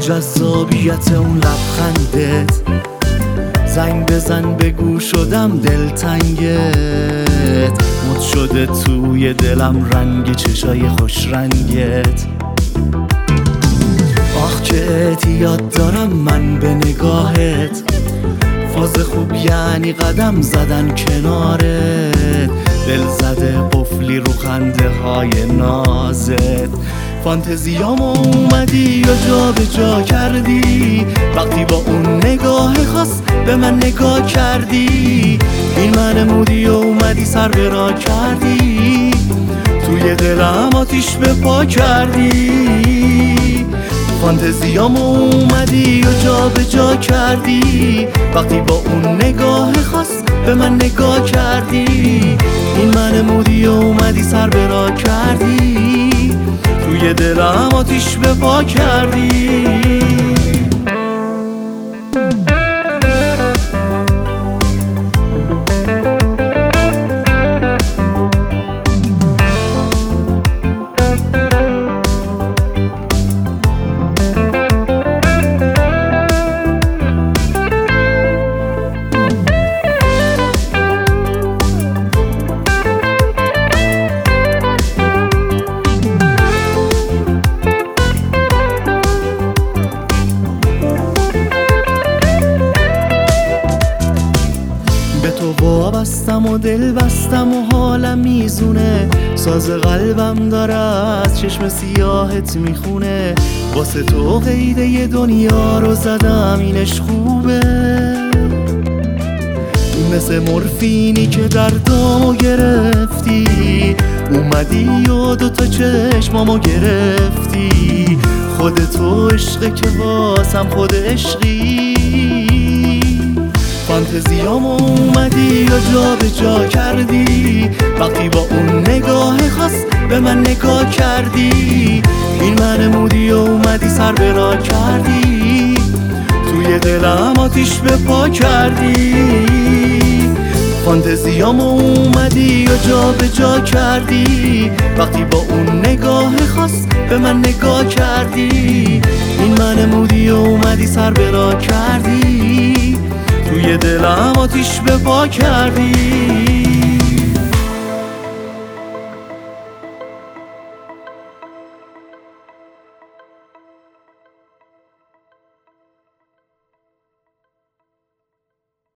جذابیت اون لبخندت، زنگ بزن بگو شدم دلتنگت، مد شده توی دلم رنگ چشای خوش رنگت. آخ که اعتیاد دارم من به نگاهت، فاز خوب یعنی قدم زدن کنارت، دل زده قفلی رو خنده های نازت. فانتزیامو اومدی و جا به جا کردی، وقتی با اون نگاه خاص به من نگاه کردی. این من مودی و اومدی سر به راه کردی، توی دلم آتیش به پا کردی. فانتزیامو اومدی و جا به جا کردی، وقتی با اون نگاه خاص به من نگاه کردی. این من مودی و اومدی سر به راه کردی، توی دلم آتیش به پا کردی. وابستم و دل بستم و حالم میزونه، ساز قلبم داره از چشم سیاهت میخونه. واسه تو قیده دنیا رو زدم اینش خوبه، مثل مورفینی که دردامو گرفتی، اومدی و دوتا چشمامو گرفتی. خودتو عشقه که واسم خود عشقی. فانتزیامو اومدی و جا به جا کردی، وقتی با اون نگاه خاص به من نگاه کردی. این من مودی و اومدی سر به راه کردی، توی دلم آتیش به پا کردی. فانتزیامو اومدی و جا به جا کردی، وقتی با اون نگاه خاص به من نگاه کردی. این من مودی و اومدی سر به راه کردی، توی دلم آتیش به پا کردی.